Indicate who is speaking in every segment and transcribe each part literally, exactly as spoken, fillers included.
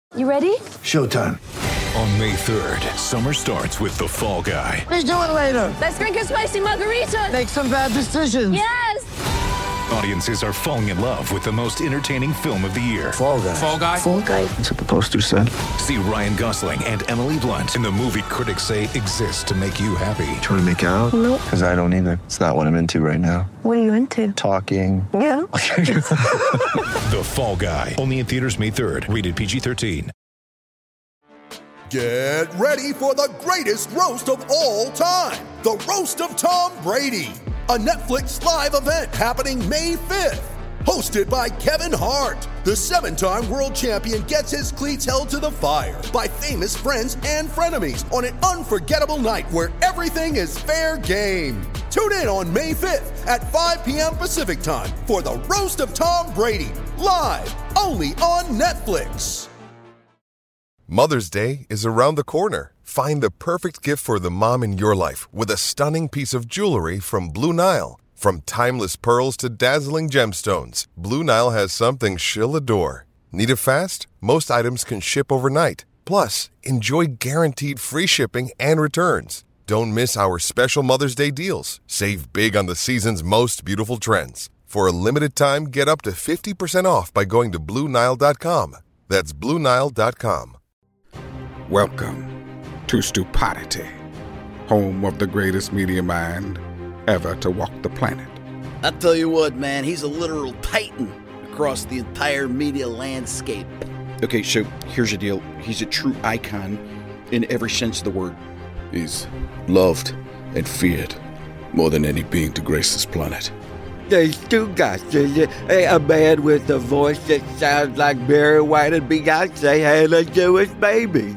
Speaker 1: You ready?
Speaker 2: Showtime.
Speaker 3: On May third, summer starts with The Fall Guy.
Speaker 2: Let's do it later.
Speaker 1: Let's drink a spicy margarita.
Speaker 2: Make some bad decisions.
Speaker 1: Yes!
Speaker 3: Audiences are falling in love with the most entertaining film of the year.
Speaker 2: Fall Guy.
Speaker 3: Fall Guy?
Speaker 1: Fall guy.
Speaker 2: That's what the poster said.
Speaker 3: See Ryan Gosling and Emily Blunt in the movie critics say exists to make you happy.
Speaker 2: Trying to make it out?
Speaker 1: Nope.
Speaker 2: Because I don't either. It's not what I'm into right now.
Speaker 1: What are you into?
Speaker 2: Talking.
Speaker 1: Yeah.
Speaker 3: The Fall Guy. Only in theaters May third. Rated P G thirteen.
Speaker 4: Get ready for the greatest roast of all time. The Roast of Tom Brady. A Netflix live event happening May fifth. Hosted by Kevin Hart. The seven-time world champion gets his cleats held to the fire by famous friends and frenemies on an unforgettable night where everything is fair game. Tune in on May fifth at five p.m. Pacific time for the Roast of Tom Brady. Live only on Netflix.
Speaker 5: Mother's Day is around the corner. Find the perfect gift for the mom in your life with a stunning piece of jewelry from Blue Nile. From timeless pearls to dazzling gemstones, Blue Nile has something she'll adore. Need it fast? Most items can ship overnight. Plus, enjoy guaranteed free shipping and returns. Don't miss our special Mother's Day deals. Save big on the season's most beautiful trends. For a limited time, get up to fifty percent off by going to Blue Nile dot com. That's Blue Nile dot com.
Speaker 6: Welcome to Stupidity, home of the greatest media mind ever to walk the planet.
Speaker 7: I tell you what, man, he's a literal titan across the entire media landscape.
Speaker 8: Okay, so here's the deal. He's a true icon in every sense of the word.
Speaker 6: He's loved and feared more than any being to grace this planet.
Speaker 9: There's two guys. There's a, a man with a voice that sounds like Barry White and Beyonce had a Jewish baby.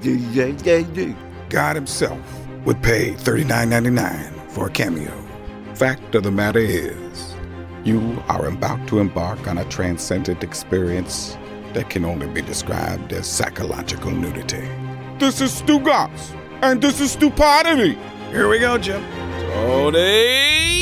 Speaker 6: God himself would pay thirty-nine ninety-nine for a cameo. Fact of the matter is, you are about to embark on a transcendent experience that can only be described as psychological nudity. This is Stu Goss, and this is Stupidity.
Speaker 8: Here we go, Jim.
Speaker 10: Tony!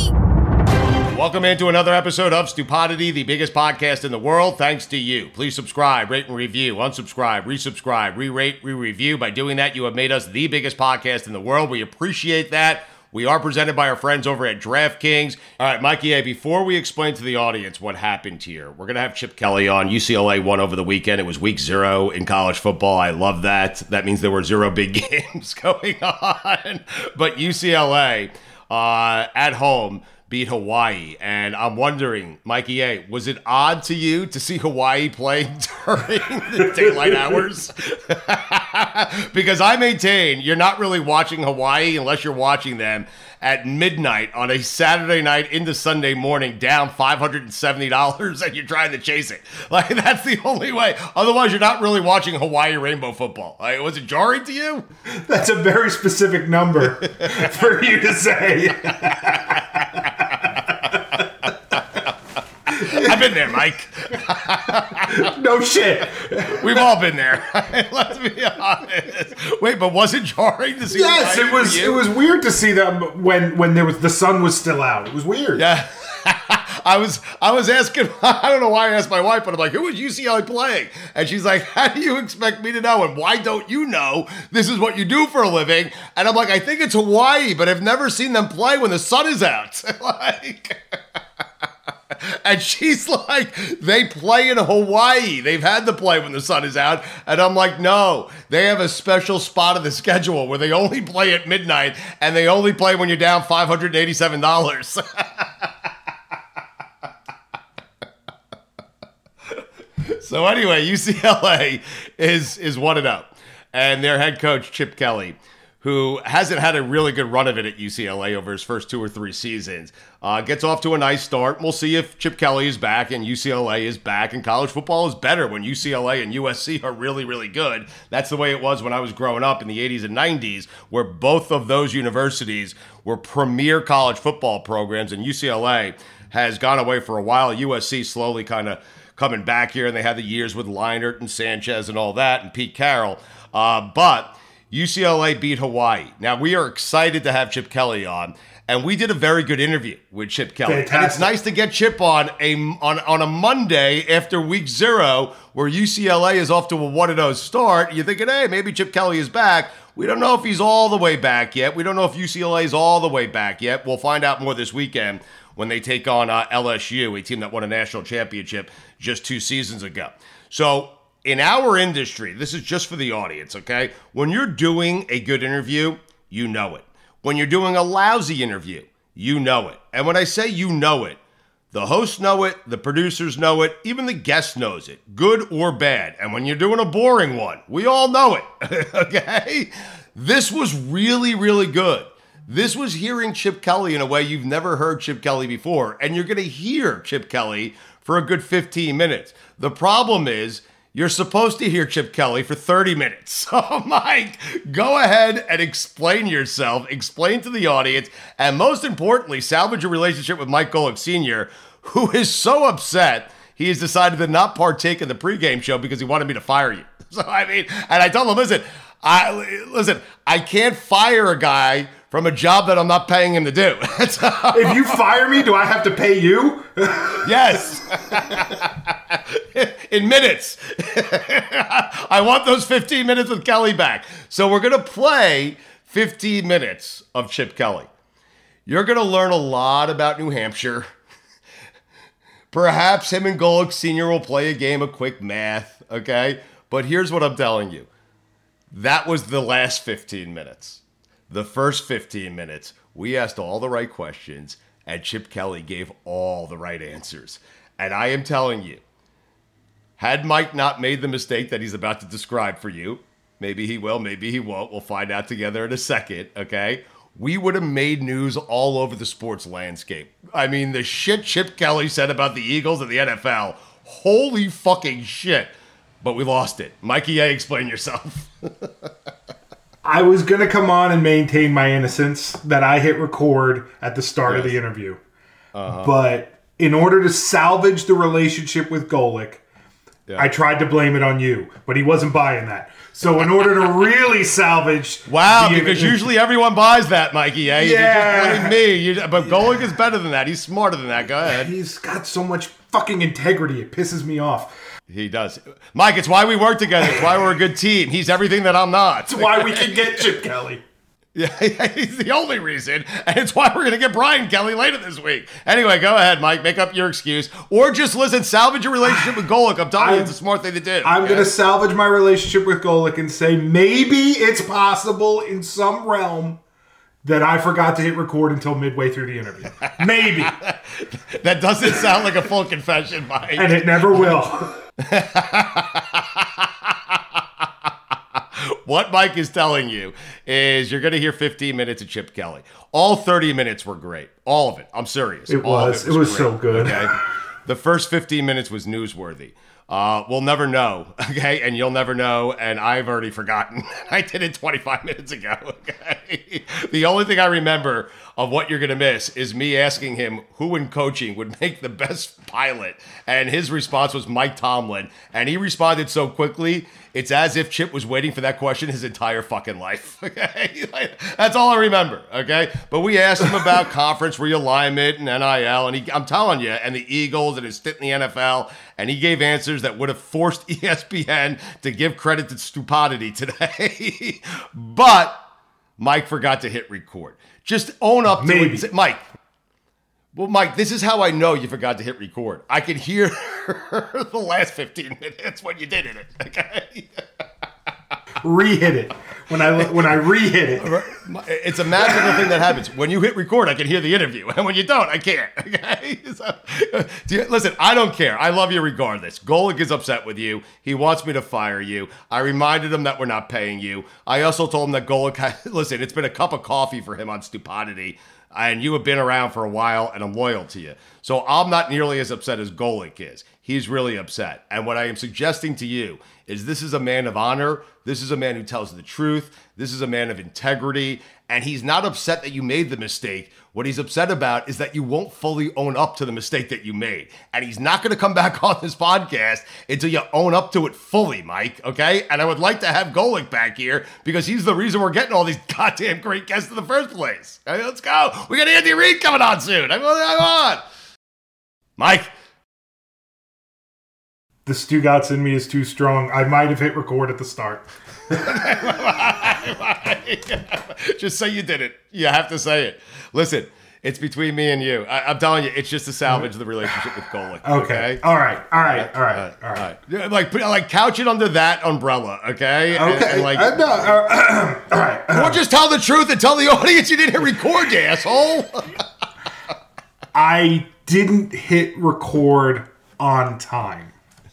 Speaker 10: Welcome into another episode of Stupidity, the biggest podcast in the world, thanks to you. Please subscribe, rate and review, unsubscribe, resubscribe, re-rate, re-review. By doing that, you have made us the biggest podcast in the world. We appreciate that. We are presented by our friends over at DraftKings. All right, Mikey A., before we explain to the audience what happened here, we're going to have Chip Kelly on. U C L A won over the weekend. It was week zero in college football. I love that. That means there were zero big games going on. But U C L A uh, at home beat Hawaii, and I'm wondering, Mikey A., was it odd to you to see Hawaii play during the daylight hours? Because I maintain you're not really watching Hawaii unless you're watching them at midnight on a Saturday night into Sunday morning, down five hundred seventy dollars, and you're trying to chase it. Like, that's the only way. Otherwise, you're not really watching Hawaii rainbow football. Like, was it jarring to you?
Speaker 11: That's a very specific number for you to say.
Speaker 10: I've been there, Mike.
Speaker 11: No shit.
Speaker 10: We've all been there. Let's be honest. Wait, but was it jarring to see?
Speaker 11: Yes, it was. It was weird to see them when when there was the sun was still out. It was weird.
Speaker 10: Yeah. I was I was asking, I don't know why I asked my wife, but I'm like, who was U C L A playing? And she's like, how do you expect me to know? And why don't you know? This is what you do for a living. And I'm like, I think it's Hawaii, but I've never seen them play when the sun is out. Like, and she's like, they play in Hawaii. They've had to play when the sun is out. And I'm like, no, they have a special spot of the schedule where they only play at midnight and they only play when you're down five hundred eighty-seven dollars. So anyway, U C L A is is one and up, and their head coach Chip Kelly, who hasn't had a really good run of it at U C L A over his first two or three seasons, uh, gets off to a nice start. We'll see if Chip Kelly is back and U C L A is back, and college football is better when U C L A and U S C are really, really good. That's the way it was when I was growing up in the eighties and nineties, where both of those universities were premier college football programs, and U C L A has gone away for a while. U S C slowly kind of coming back here, and they had the years with Leinart and Sanchez and all that, and Pete Carroll. Uh, but U C L A beat Hawaii. Now, we are excited to have Chip Kelly on, And we did a very good interview with Chip Kelly.
Speaker 11: Fantastic.
Speaker 10: And it's nice to get Chip on a on, on a Monday after week zero, where U C L A is off to a one and oh start. You're thinking, hey, maybe Chip Kelly is back. We don't know if he's all the way back yet. We don't know if U C L A is all the way back yet. We'll find out more this weekend when they take on uh, L S U, a team that won a national championship just two seasons ago. So in our industry, this is just for the audience, okay? When you're doing a good interview, you know it. When you're doing a lousy interview, you know it. And when I say you know it, the hosts know it, the producers know it, even the guest knows it, good or bad. And when you're doing a boring one, we all know it, okay? This was really, really good. This was hearing Chip Kelly in a way you've never heard Chip Kelly before, and you're going to hear Chip Kelly for a good fifteen minutes. The problem is, you're supposed to hear Chip Kelly for thirty minutes. So, Mike, go ahead and explain yourself, explain to the audience, and most importantly, salvage your relationship with Mike Golic Senior, who is so upset he has decided to not partake in the pregame show because he wanted me to fire you. So, I mean, and I told him, listen, I listen, I can't fire a guy from a job that I'm not paying him to do.
Speaker 11: If you fire me, do I have to pay you?
Speaker 10: Yes. In minutes. I want those fifteen minutes with Kelly back. So we're going to play fifteen minutes of Chip Kelly. You're going to learn a lot about New Hampshire. Perhaps him and Golic Senior will play a game of quick math, okay? But here's what I'm telling you. That was the last fifteen minutes. The first fifteen minutes, we asked all the right questions, and Chip Kelly gave all the right answers. And I am telling you, had Mike not made the mistake that he's about to describe for you, maybe he will, maybe he won't, we'll find out together in a second, okay? We would have made news all over the sports landscape. I mean, the shit Chip Kelly said about the Eagles and the N F L, holy fucking shit. But we lost it. Mikey A, explain yourself.
Speaker 11: I was going to come on and maintain my innocence that I hit record at the start yes. of the interview. Uh-huh. But in order to salvage the relationship with Golic, yeah. I tried to blame it on you, but he wasn't buying that. So in order to really salvage...
Speaker 10: Wow, the, because usually everyone buys that, Mikey. Eh?
Speaker 11: Yeah.
Speaker 10: You're just blaming me. You, but Golic is better than that. He's smarter than that. Go ahead.
Speaker 11: He's got so much fucking integrity. It pisses me off.
Speaker 10: He does. Mike, it's why we work together. It's why we're a good team. He's everything that I'm not.
Speaker 11: It's why we can get Chip Kelly.
Speaker 10: Yeah, he's the only reason. And it's why we're going to get Brian Kelly later this week. Anyway, go ahead, Mike. Make up your excuse. Or just listen, salvage your relationship with Golic. I'm telling I'm, you, it's a smart thing to do.
Speaker 11: I'm okay? going to salvage my relationship with Golic and say maybe it's possible in some realm that I forgot to hit record until midway through the interview. Maybe.
Speaker 10: That doesn't sound like a full confession, Mike.
Speaker 11: And it never will.
Speaker 10: What Mike is telling you is you're going to hear fifteen minutes of Chip Kelly. All thirty minutes were great. All of it. I'm serious.
Speaker 11: It
Speaker 10: All
Speaker 11: was. It was, it was so good.
Speaker 10: Okay? The first fifteen minutes was newsworthy. Uh, we'll never know, okay? And you'll never know, and I've already forgotten. I did it twenty-five minutes ago, okay? The only thing I remember of what you're going to miss is me asking him who in coaching would make the best pilot, and his response was Mike Tomlin, and he responded so quickly, it's as if Chip was waiting for that question his entire fucking life, okay? That's all I remember, okay? But we asked him about conference realignment and N I L, and he, I'm telling you, and the Eagles and his stint in the N F L, and he gave answers that would have forced E S P N to give credit to stupidity today. But Mike forgot to hit record. Just own up to
Speaker 11: Maybe.
Speaker 10: it. Mike. Well, Mike, this is how I know you forgot to hit record. I could hear the last fifteen minutes when you did it, okay?
Speaker 11: Re-hit it. When I when I re-hit it.
Speaker 10: It's a magical thing that happens. When you hit record, I can hear the interview. And when you don't, I can't. Okay? So, do you, listen, I don't care. I love you regardless. Golic is upset with you. He wants me to fire you. I reminded him that we're not paying you. I also told him that Golic, had, listen, it's been a cup of coffee for him on Stupidity. And you have been around for a while, and I'm loyal to you. So I'm not nearly as upset as Golic is. he's really upset. And what I am suggesting to you is this is a man of honor. This is a man who tells the truth. This is a man of integrity. And he's not upset that you made the mistake. What he's upset about is that you won't fully own up to the mistake that you made. And he's not going to come back on this podcast until you own up to it fully, Mike, okay? And I would like to have Golic back here because he's the reason we're getting all these goddamn great guests in the first place. All right, let's go. We got Andy Reid coming on soon. I mean, come on. Mike.
Speaker 11: The Stugotz in me is too strong. I might have hit record at the start.
Speaker 10: Just say you did it. You have to say it. Listen, it's between me and you. I, I'm telling you, it's just to salvage the relationship with Golic.
Speaker 11: Okay.
Speaker 10: okay.
Speaker 11: All right. All right. All right. All right.
Speaker 10: All right. Like, like couch it under that umbrella. Okay.
Speaker 11: Okay.
Speaker 10: And, and like,
Speaker 11: uh, no, uh, all right.
Speaker 10: Or just tell the truth and tell the audience you didn't hit record, you asshole.
Speaker 11: I didn't hit record on time.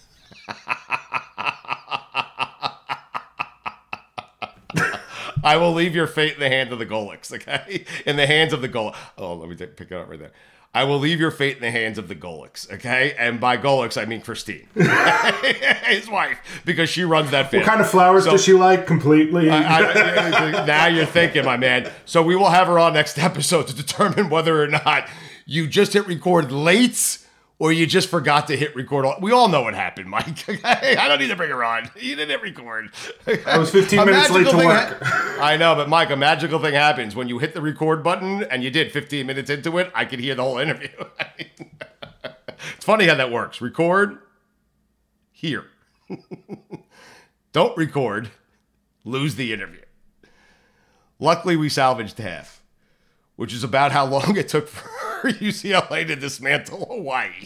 Speaker 10: I will leave your fate in the hands of the Golics, okay? In the hands of the Golics. Oh, let me take, pick it up right there. I will leave your fate in the hands of the Golics, okay? And by Golics, I mean Christine, his wife, because she runs that family.
Speaker 11: What kind of flowers
Speaker 10: so,
Speaker 11: does she like completely?
Speaker 10: I, I, now you're thinking, my man. So we will have her on next episode to determine whether or not you just hit record late or you just forgot to hit record. We all know what happened, Mike. Okay? I don't need to bring her on. You didn't hit record.
Speaker 11: I was fifteen minutes late to work.
Speaker 10: Ha- I know, but Mike, a magical thing happens. When you hit the record button, and you did fifteen minutes into it, I could hear the whole interview. It's funny how that works. Record, hear. Don't record, lose the interview. Luckily, we salvaged half, which is about how long it took for U C L A to dismantle Hawaii.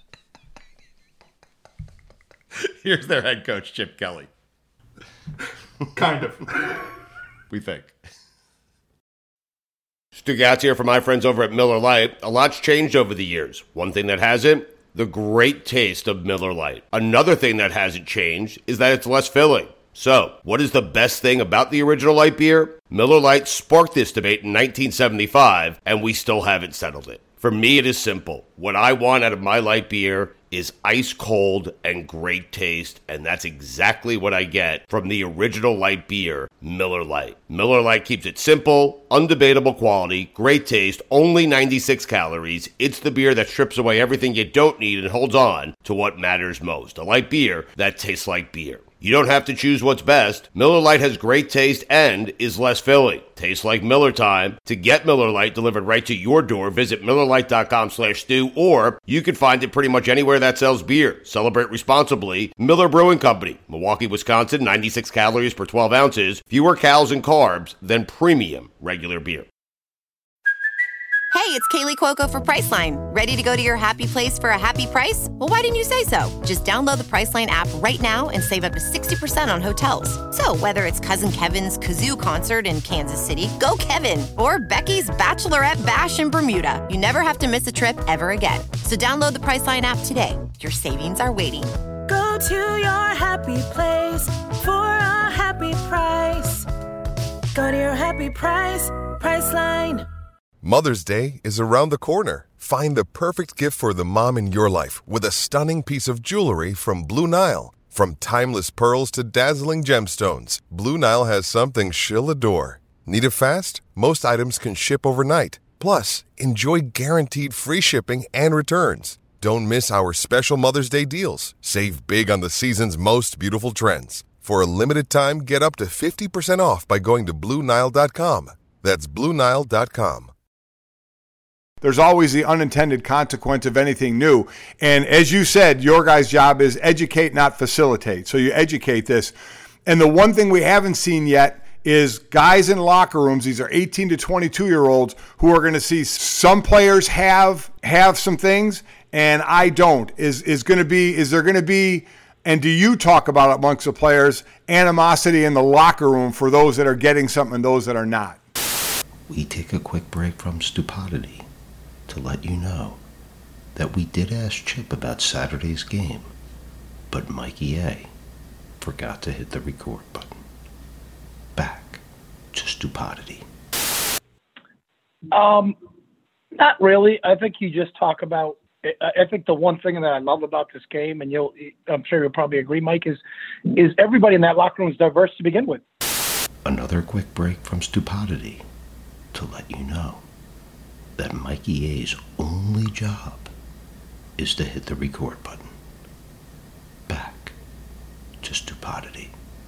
Speaker 10: Here's their head coach, Chip Kelly.
Speaker 11: Kind of.
Speaker 10: We think. Stu Gatz here from my friends over at Miller Lite. A lot's changed over the years. One thing that hasn't, the great taste of Miller Lite. Another thing that hasn't changed is that it's less filling. So, what is the best thing about the original light beer? Miller Lite sparked this debate in nineteen seventy-five, and we still haven't settled it. For me, it is simple. What I want out of my light beer is ice cold and great taste, and that's exactly what I get from the original light beer, Miller Lite. Miller Lite keeps it simple, undebatable quality, great taste, only ninety-six calories. It's the beer that strips away everything you don't need and holds on to what matters most. A light beer that tastes like beer. You don't have to choose what's best. Miller Lite has great taste and is less filling. Tastes like Miller time. To get Miller Lite delivered right to your door, visit Miller Lite dot com slash stew, or you can find it pretty much anywhere that sells beer. Celebrate responsibly. Miller Brewing Company, Milwaukee, Wisconsin, ninety-six calories per twelve ounces, fewer calories and carbs than premium regular beer.
Speaker 12: Hey, it's Kaylee Cuoco for Priceline. Ready to go to your happy place for a happy price? Well, why didn't you say so? Just download the Priceline app right now and save up to sixty percent on hotels. So whether it's Cousin Kevin's Kazoo Concert in Kansas City, go Kevin, or Becky's Bachelorette Bash in Bermuda, you never have to miss a trip ever again. So download the Priceline app today. Your savings are waiting.
Speaker 13: Go to your happy place for a happy price. Go to your happy price, Priceline.
Speaker 5: Mother's Day is around the corner. Find the perfect gift for the mom in your life with a stunning piece of jewelry from Blue Nile. From timeless pearls to dazzling gemstones, Blue Nile has something she'll adore. Need it fast? Most items can ship overnight. Plus, enjoy guaranteed free shipping and returns. Don't miss our special Mother's Day deals. Save big on the season's most beautiful trends. For a limited time, get up to fifty percent off by going to Blue Nile dot com. That's Blue Nile dot com.
Speaker 14: There's always the unintended consequence of anything new. And as you said, your guys' job is educate, not facilitate. So you educate this. And the one thing we haven't seen yet is guys in locker rooms, these are eighteen to twenty-two-year-olds, who are going to see some players have have some things, and I don't. Is is going to be, is there going to be, and do you talk about it amongst the players, animosity in the locker room for those that are getting something and those that are not?
Speaker 15: We take a quick break from stupidity to let you know that we did ask Chip about Saturday's game, but Mikey A forgot to hit the record button. Back to stupidity.
Speaker 16: Um, not really. I think you just talk about I think the one thing that I love about this game, and you'll, I'm sure you'll probably agree, Mike, is is everybody in that locker room is diverse to begin with.
Speaker 15: Another quick break from Stupidity to let you know that Mikey A's only job is to hit the record button. Back to Stupidity.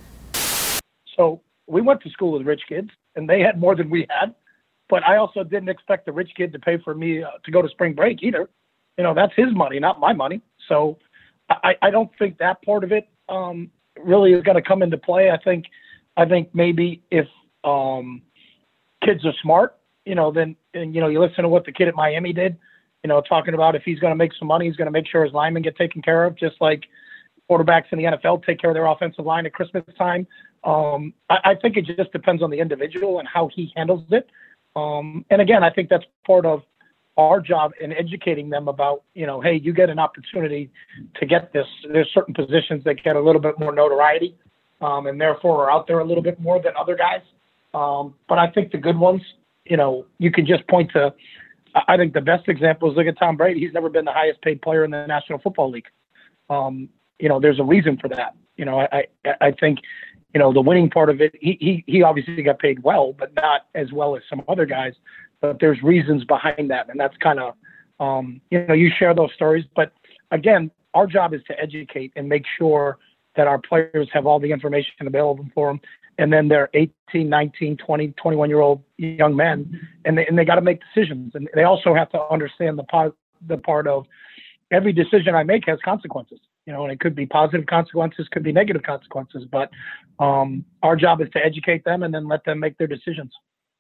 Speaker 16: So we went to school with rich kids, and they had more than we had. But I also didn't expect the rich kid to pay for me uh, to go to spring break either. You know, that's his money, not my money. So I, I don't think that part of it um, really is going to come into play. I think, I think maybe if um, kids are smart, you know, then, and, you know, you listen to what the kid at Miami did, you know, talking about if he's going to make some money, he's going to make sure his linemen get taken care of, just like quarterbacks in the N F L take care of their offensive line at Christmas time. Um, I, I think it just depends on the individual and how he handles it. Um, and again, I think that's part of our job in educating them about, you know, hey, you get an opportunity to get this. There's certain positions that get a little bit more notoriety um, and therefore are out there a little bit more than other guys. Um, but I think the good ones, you know, you can just point to, I think the best example is look at Tom Brady. He's never been the highest paid player in the National Football League. Um, you know, there's a reason for that. You know, I, I, I think, you know, the winning part of it, he, he, he obviously got paid well, but not as well as some other guys. But there's reasons behind that. And that's kind of, um, you know, you share those stories. But again, our job is to educate and make sure that our players have all the information available for them. And then they're eighteen, nineteen, twenty, twenty-one-year-old young men, and they, and they got to make decisions. And they also have to understand the part, the part of every decision I make has consequences. You know, and it could be positive consequences, could be negative consequences. But um, our job is to educate them and then let them make their decisions.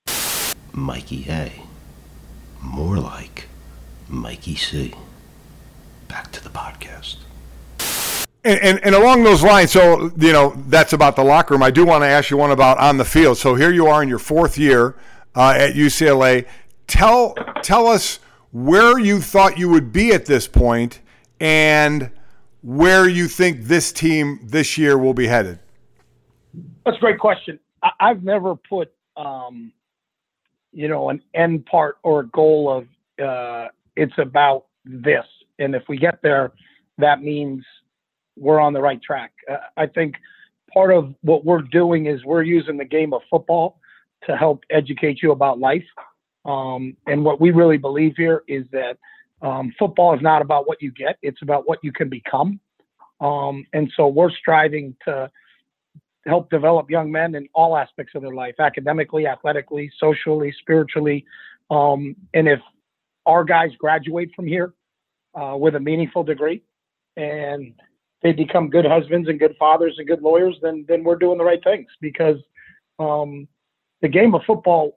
Speaker 15: Mikey A. More like Mikey C. Back to the podcast.
Speaker 14: And, and, and along those lines, so, you know, that's about the locker room. I do want to ask you one about on the field. So here you are in your fourth year uh, at U C L A. Tell, tell us where you thought you would be at this point and where you think this team this year will be headed.
Speaker 16: That's a great question. I, I've never put, um, you know, an end part or a goal of uh, it's about this. And if we get there, that means we're on the right track. Uh, I think part of what we're doing is we're using the game of football to help educate you about life. Um, and what we really believe here is that um, football is not about what you get. It's about what you can become. Um, and so we're striving to help develop young men in all aspects of their life, academically, athletically, socially, spiritually. Um, and if our guys graduate from here uh, with a meaningful degree and they become good husbands and good fathers and good lawyers, then then we're doing the right things, because um, the game of football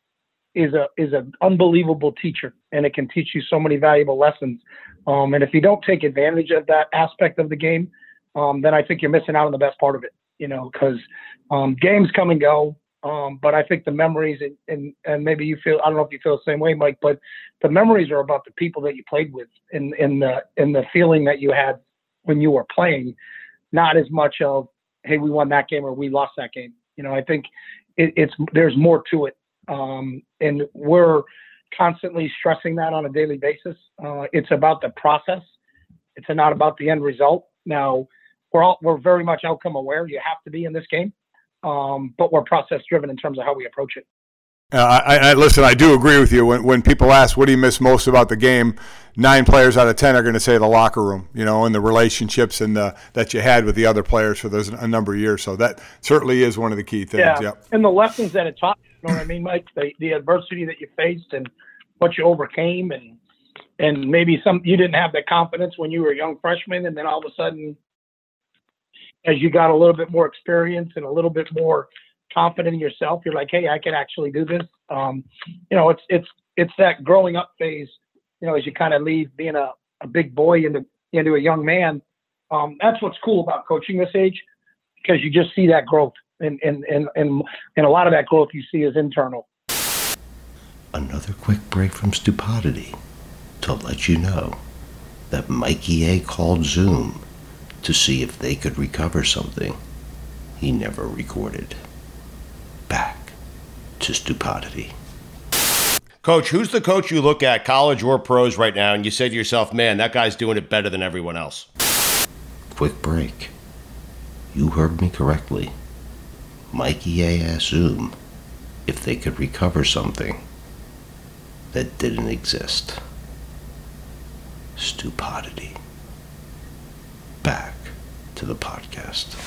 Speaker 16: is a is an unbelievable teacher, and it can teach you so many valuable lessons. Um, and if you don't take advantage of that aspect of the game, um, then I think you're missing out on the best part of it. You know, because um, games come and go, um, but I think the memories and, and and maybe you feel, I don't know if you feel the same way, Mike, but the memories are about the people that you played with and and the and the feeling that you had when you were playing, not as much of, hey, we won that game or we lost that game. You know, I think it, it's there's more to it, um, and we're constantly stressing that on a daily basis. Uh, it's about the process. It's not about the end result. Now, we're all, we're very much outcome aware. You have to be in this game, um, but we're process driven in terms of how we approach it.
Speaker 14: Uh, I, I listen. I do agree with you. When when people ask what do you miss most about the game, nine players out of ten are going to say the locker room, you know, and the relationships and the, that you had with the other players for those a number of years. So that certainly is one of the key things.
Speaker 16: Yeah,
Speaker 14: yep.
Speaker 16: And the lessons that it taught. You know what I mean, Mike? The the adversity that you faced and what you overcame, and and maybe some you didn't have the confidence when you were a young freshman, and then all of a sudden, as you got a little bit more experience and a little bit more confident in yourself, you're like, hey, I can actually do this. Um, you know, it's it's it's that growing up phase, you know, as you kind of leave being a, a big boy into into a young man. Um, that's what's cool about coaching this age, because you just see that growth, and and and and, and a lot of that growth you see is internal.
Speaker 15: Another quick break from Stupidity to let you know that Mikey A called Zoom to see if they could recover something he never recorded. Back to Stupidity.
Speaker 10: Coach, who's the coach you look at, college or pros right now, and you say to yourself, man, that guy's doing it better than everyone else?
Speaker 15: Quick break. You heard me correctly. Mikey A asked Zoom if they could recover something that didn't exist. Stupidity. Back to the podcast.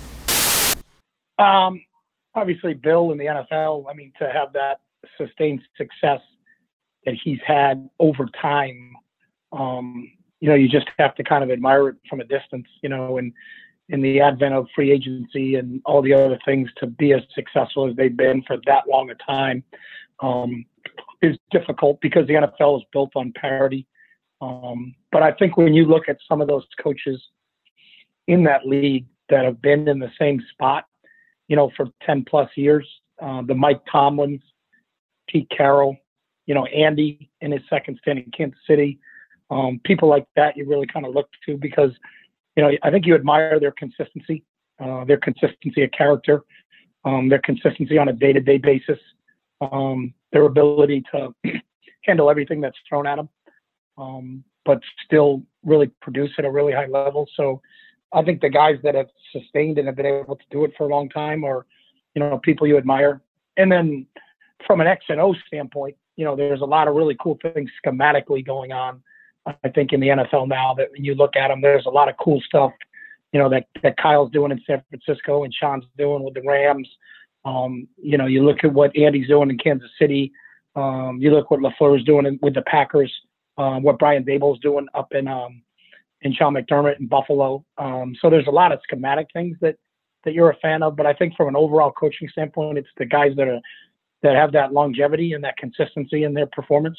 Speaker 16: Um, obviously, Bill in the N F L, I mean, to have that sustained success that he's had over time, um, you know, you just have to kind of admire it from a distance, you know, and in the advent of free agency and all the other things, to be as successful as they've been for that long a time um, is difficult because the N F L is built on parity. Um, but I think when you look at some of those coaches in that league that have been in the same spot, you know, for ten plus years, uh, the Mike Tomlins, Pete Carroll, you know, Andy in his second stint in Kansas City, um, people like that you really kind of look to because, you know, I think you admire their consistency, uh, their consistency of character, um, their consistency on a day-to-day basis, um, their ability to handle everything that's thrown at them, um, but still really produce at a really high level. So I think the guys that have sustained and have been able to do it for a long time are, you know, people you admire. And then from an X and O standpoint, you know, there's a lot of really cool things schematically going on, I think, in the N F L now that when you look at them, there's a lot of cool stuff, you know, that, that Kyle's doing in San Francisco and Sean's doing with the Rams. Um, you know, you look at what Andy's doing in Kansas City. Um, you look what LaFleur's doing in, with the Packers, um, what Brian Daboll's doing up in, um, in Sean McDermott in Buffalo. Um, so there's a lot of schematic things that, that you're a fan of, but I think from an overall coaching standpoint, it's the guys that are, that have that longevity and that consistency in their performance.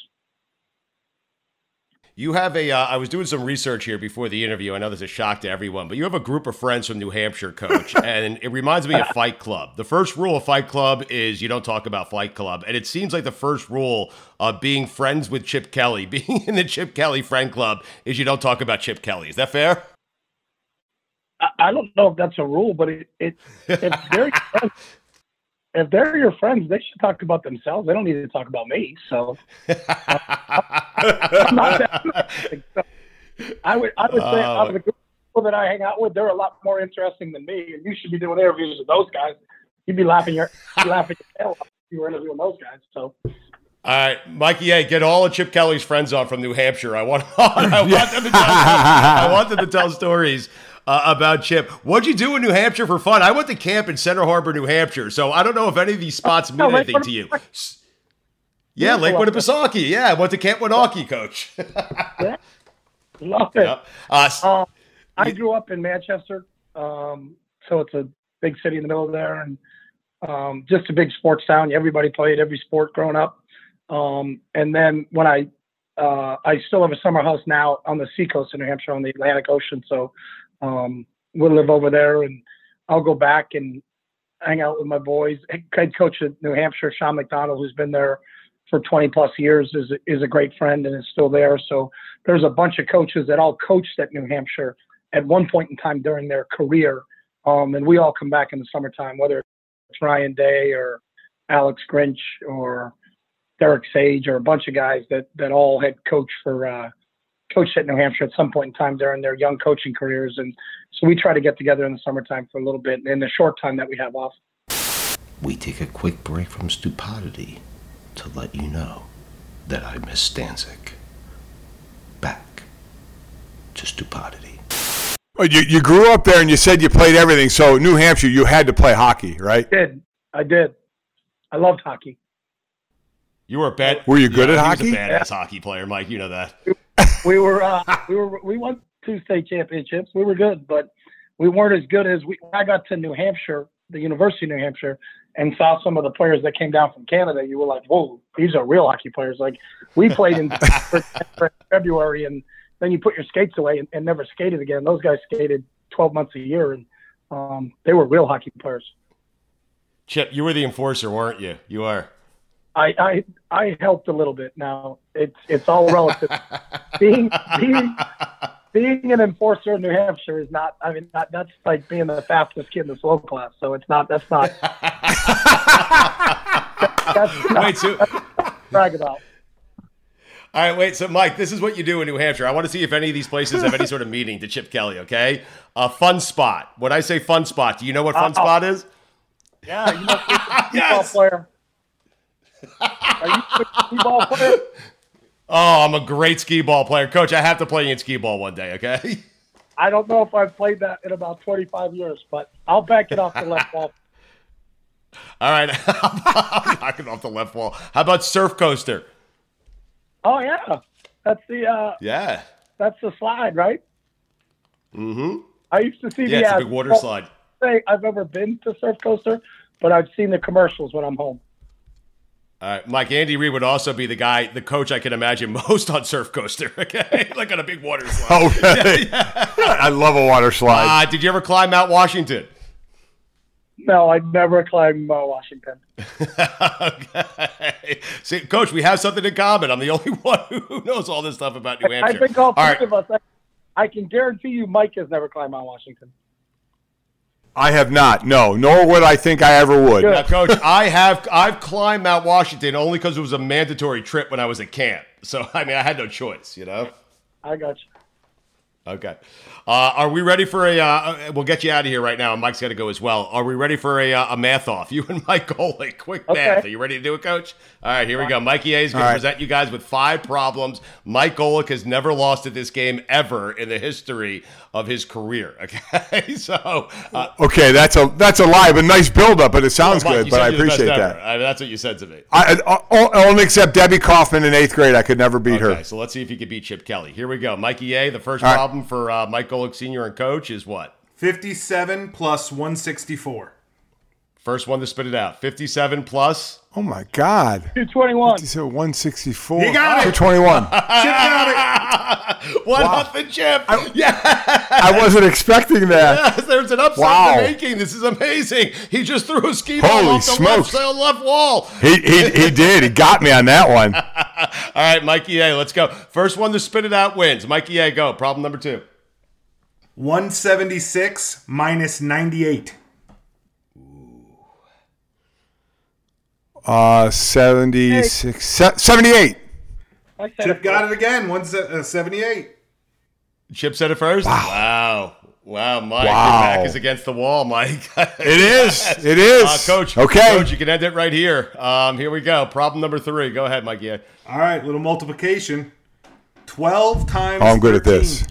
Speaker 10: You have a, uh, I was doing some research here before the interview. I know this is a shock to everyone, but you have a group of friends from New Hampshire, Coach, and it reminds me of Fight Club. The first rule of Fight Club is you don't talk about Fight Club. And it seems like the first rule of being friends with Chip Kelly, being in the Chip Kelly friend club, is you don't talk about Chip Kelly. Is that fair?
Speaker 16: I, I don't know if that's a rule, but it, it if they're if they're your friends, they should talk about themselves. They don't need to talk about me. So, uh, I'm not that, so I would I would say
Speaker 10: Uh,
Speaker 16: out of the group of people that I hang out with, they're a lot more interesting than me. And you should be doing interviews with those guys. You'd be laughing your you'd be laughing your tail off if you were interviewing those guys. So.
Speaker 10: All right, Mikey, hey, get all of Chip Kelly's friends on from New Hampshire. I want, I want them to tell, I want them to tell stories uh, about Chip. What'd you do in New Hampshire for fun? I went to camp in Center Harbor, New Hampshire, so I don't know if any of these spots mean
Speaker 16: no,
Speaker 10: anything to you. Yeah, Lake Winnipesaukee. Yeah, I went to Camp Winnaukee, Coach.
Speaker 16: Yeah, love it.
Speaker 10: Yep. Uh,
Speaker 16: um, I grew up in Manchester, um, so it's a big city in the middle of there, and um, just a big sports town. Everybody played every sport growing up. Um, and then when I, uh, I still have a summer house now on the seacoast of New Hampshire on the Atlantic Ocean. So, um, we'll live over there and I'll go back and hang out with my boys. Head coach at New Hampshire, Sean McDonald, who's been there for twenty plus years, is, is a great friend and is still there. So there's a bunch of coaches that all coached at New Hampshire at one point in time during their career. Um, and we all come back in the summertime, whether it's Ryan Day or Alex Grinch or Derek Sage or a bunch of guys that, that all had coached for uh, coached at New Hampshire at some point in time during their young coaching careers. And so we try to get together in the summertime for a little bit in the short time that we have off.
Speaker 15: We take a quick break from stupidity to let you know that I miss Stanzik. Back to stupidity.
Speaker 14: Well, you, you grew up there and you said you played everything. So New Hampshire, you had to play hockey, right?
Speaker 16: I did. I did. I loved hockey.
Speaker 10: You were a bet.
Speaker 14: Were you good
Speaker 10: yeah,
Speaker 14: at
Speaker 10: he
Speaker 14: hockey?
Speaker 10: was a badass yeah. hockey player, Mike. You know that.
Speaker 16: We were, uh, we were, we won two state championships. We were good, but we weren't as good as we. When I got to New Hampshire, the University of New Hampshire, and saw some of the players that came down from Canada, you were like, "Whoa, these are real hockey players!" Like we played in February, and then you put your skates away and, and never skated again. Those guys skated twelve months a year, and um, they were real hockey players.
Speaker 10: Chip, you were the enforcer, weren't you? You are.
Speaker 16: I, I I helped a little bit. Now it's it's all relative. being being being an enforcer in New Hampshire is not. I mean, not, that's like being the fastest kid in the slow class. So it's not. That's not. that's not
Speaker 10: Wait, so
Speaker 16: that's not brag about.
Speaker 10: All right, wait. So, Mike, this is what you do in New Hampshire. I want to see if any of these places have any sort of meaning to Chip Kelly, okay? A fun spot. When I say fun spot, do you know what fun uh, spot is?
Speaker 16: Yeah, you know, yes. player. Are you a skee ball player?
Speaker 10: Oh, I'm a great skee ball player. Coach, I have to play you in skee ball one day, okay?
Speaker 16: I don't know if I've played that in about twenty-five years, but I'll back it off the left wall.
Speaker 10: All right. I'm knocking off the left wall. How about surf coaster?
Speaker 16: Oh, yeah. That's the uh,
Speaker 10: yeah.
Speaker 16: That's the slide, right?
Speaker 10: Mm-hmm.
Speaker 16: I used to see
Speaker 10: yeah,
Speaker 16: the
Speaker 10: it's
Speaker 16: uh,
Speaker 10: a big water slide.
Speaker 16: Say I've ever been to surf coaster, but I've seen the commercials when I'm home.
Speaker 10: All right, Mike, Andy Reid would also be the guy, the coach I can imagine most on surf coaster, okay? Like on a big water slide.
Speaker 14: Oh, really? yeah, yeah. I love a water slide.
Speaker 10: Uh, did you ever climb Mount Washington?
Speaker 16: No, I'd never climbed Mount Washington.
Speaker 10: Okay. See, Coach, we have something in common. I'm the only one who knows all this stuff about New Hampshire.
Speaker 16: I think all, all three
Speaker 10: right.
Speaker 16: of us, I, I can guarantee you Mike has never climbed Mount Washington.
Speaker 14: I have not, no, nor would I think I ever would.
Speaker 10: Now, Coach, I have I've climbed Mount Washington only because it was a mandatory trip when I was at camp. So, I mean, I had no choice, you know?
Speaker 16: I got you.
Speaker 10: Okay. Uh, are we ready for a uh, – we'll get you out of here right now. Mike's got to go as well. Are we ready for a, uh, a math-off? You and Mike Golic. Quick
Speaker 16: okay.
Speaker 10: math. Are you ready to do it, Coach? All right, here we go. Mikey A is going right. to present you guys with five problems. Mike Golic has never lost at this game ever in the history of his career. Okay? so uh,
Speaker 14: – Okay, that's a that's a lie, but nice build-up, but it sounds
Speaker 10: well, Mike,
Speaker 14: good, but I appreciate that.
Speaker 10: I mean, that's what you said to me.
Speaker 14: I, I, only except Debbie Kaufman in eighth grade. I could never beat
Speaker 10: okay,
Speaker 14: her.
Speaker 10: So let's see if you can beat Chip Kelly. Here we go. Mikey A, the first
Speaker 14: All
Speaker 10: problem right. for uh, Mike Golic Senior and Coach is what?
Speaker 11: fifty-seven plus one sixty-four.
Speaker 10: First one to spit it out. fifty-seven plus.
Speaker 14: Oh, my God.
Speaker 16: two twenty-one.
Speaker 14: So one sixty-four.
Speaker 11: You got it.
Speaker 14: two twenty-one.
Speaker 11: Chip got
Speaker 10: it. One wow. nothing, Chip.
Speaker 14: I,
Speaker 10: yeah.
Speaker 14: I wasn't expecting that.
Speaker 10: Yes, there's an upset
Speaker 14: wow.
Speaker 10: in the making. This is amazing. He just threw a ski ball
Speaker 14: Holy
Speaker 10: off the
Speaker 14: smokes.
Speaker 10: left, left wall.
Speaker 14: He, he, he did. He got me on that one.
Speaker 10: All right, Mikey A, let's go. First one to spit it out wins. Mikey A, go. Problem number two.
Speaker 11: one seventy-six minus ninety-eight.
Speaker 14: Uh, seventy-six, seventy-eight.
Speaker 11: Chip got it again. one seventy-eight.
Speaker 10: Chip said it first.
Speaker 14: Wow,
Speaker 10: wow, wow Mike.
Speaker 14: Wow.
Speaker 10: Your back is against the wall, Mike.
Speaker 14: It is. It is.
Speaker 10: Uh, Coach.
Speaker 14: Okay.
Speaker 10: Coach, you can end it right here. Um, here we go. Problem number three. Go ahead, Mikey.
Speaker 11: All right, little multiplication. Twelve times.
Speaker 14: Oh, I'm good thirteen. At this.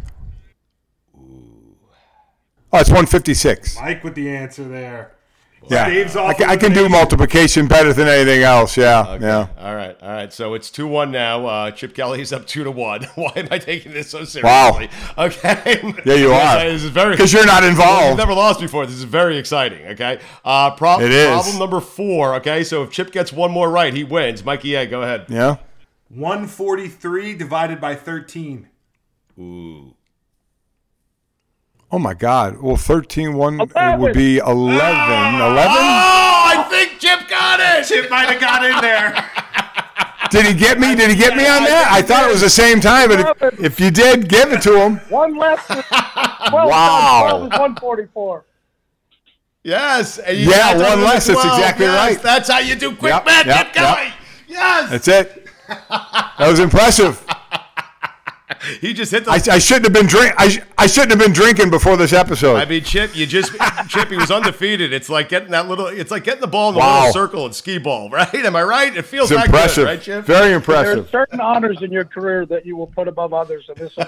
Speaker 14: Oh, it's one fifty-six.
Speaker 11: Mike with the answer there.
Speaker 14: Yeah, I can, I can do multiplication better than anything else. Yeah,
Speaker 10: okay.
Speaker 14: yeah.
Speaker 10: All right, all right. So it's two one now. Uh, Chip Kelly's up two to one. Why am I taking this so seriously?
Speaker 14: Wow.
Speaker 10: Okay.
Speaker 14: Yeah, you are.
Speaker 10: This is very
Speaker 14: because you're not involved.
Speaker 10: You've never lost before. This is very exciting. Okay. Uh, prob-
Speaker 14: it is.
Speaker 10: Problem number four. Okay, so if Chip gets one more right, he wins. Mikey A, go ahead.
Speaker 14: Yeah.
Speaker 11: one forty-three divided by thirteen.
Speaker 10: Ooh.
Speaker 14: Oh, my God. Well, thirteen, one it would be eleven.
Speaker 10: Oh,
Speaker 14: eleven?
Speaker 10: Oh, I think Chip got it.
Speaker 11: Chip might have got in there.
Speaker 14: Did he get me? Did he get me on that? I thought it was the same time, but if, if you did, give it to him.
Speaker 16: One less. Well,
Speaker 14: wow.
Speaker 16: one forty-four.
Speaker 10: Yes.
Speaker 14: Yeah, one less. That's exactly
Speaker 10: yes,
Speaker 14: right.
Speaker 10: That's how you do quick
Speaker 14: yep,
Speaker 10: math,
Speaker 14: yep,
Speaker 10: Chip Kelly.
Speaker 14: Yep.
Speaker 10: Yes.
Speaker 14: That's it. That was impressive.
Speaker 10: He just hit the.
Speaker 14: I, I shouldn't have been drink. I, sh- I shouldn't have been drinking before this episode.
Speaker 10: I mean, Chip, you just Chip. He was undefeated. It's like getting that little. It's like getting the ball in the
Speaker 14: wow.
Speaker 10: little circle in skee ball, right? Am I right? It feels
Speaker 14: it's
Speaker 10: that
Speaker 14: impressive.
Speaker 10: good, right, Chip?
Speaker 14: Very impressive.
Speaker 16: There are certain honors in your career that you will put above others, and this one.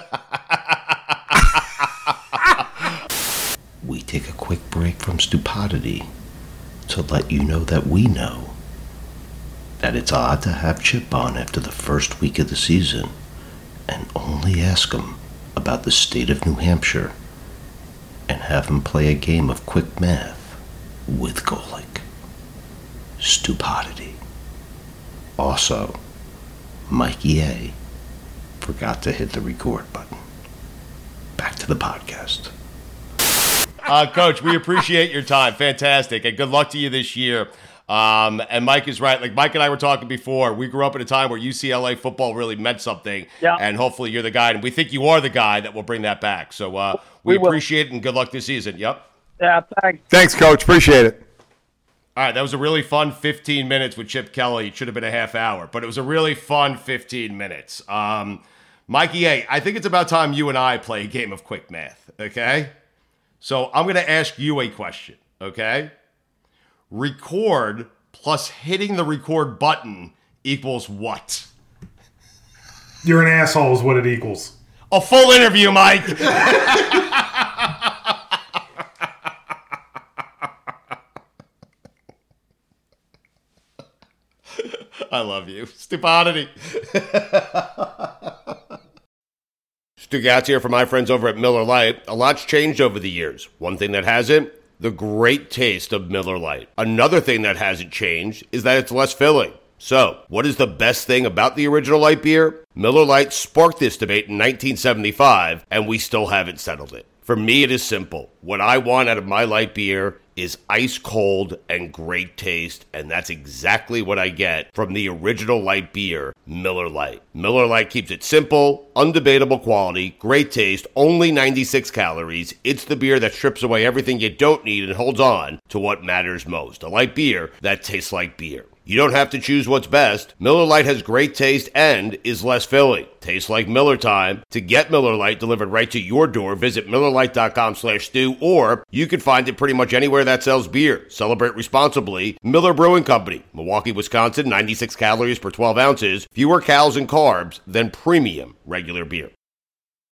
Speaker 15: We take a quick break from stupidity to let you know that we know that it's odd to have Chip on after the first week of the season and only ask him about the state of New Hampshire and have him play a game of quick math with Golic. Stupidity. Also, Mikey A forgot to hit the record button. Back to the podcast.
Speaker 10: Uh, Coach, we appreciate your time. Fantastic. And good luck to you this year. Um, and Mike is right. Like Mike and I were talking before, we grew up at a time where U C L A football really meant something.
Speaker 16: Yeah.
Speaker 10: And hopefully you're the guy. And we think you are the guy that will bring that back. So uh, we, we appreciate it and good luck this season. Yep.
Speaker 16: Yeah, thanks.
Speaker 14: Thanks, Coach. Appreciate it.
Speaker 10: All right, that was a really fun fifteen minutes with Chip Kelly. It should have been a half hour, but it was a really fun fifteen minutes. Um, Mikey A, I think it's about time you and I play a game of quick math, okay? So I'm going to ask you a question, okay? Record plus hitting the record button equals what?
Speaker 11: You're an asshole is what it equals.
Speaker 10: A full interview, Mike. I love you. Stupidity. Stu Gatz here for my friends over at Miller Lite. A lot's changed over the years. One thing that hasn't, the great taste of Miller Lite. Another thing that hasn't changed is that it's less filling. So, what is the best thing about the original light beer? Miller Lite sparked this debate in nineteen seventy-five, and we still haven't settled it. For me, it is simple. What I want out of my light beer is ice cold and great taste, and that's exactly what I get from the original light beer, Miller Lite. Miller Lite keeps it simple, undebatable quality, great taste, only ninety-six calories. It's the beer that strips away everything you don't need and holds on to what matters most. A light beer that tastes like beer. You don't have to choose what's best. Miller Lite has great taste and is less filling. Tastes like Miller time. To get Miller Lite delivered right to your door, visit Miller Lite dot com slash stew, or you can find it pretty much anywhere that sells beer. Celebrate responsibly. Miller Brewing Company, Milwaukee, Wisconsin, ninety-six calories per twelve ounces, fewer calories and carbs than premium regular beer.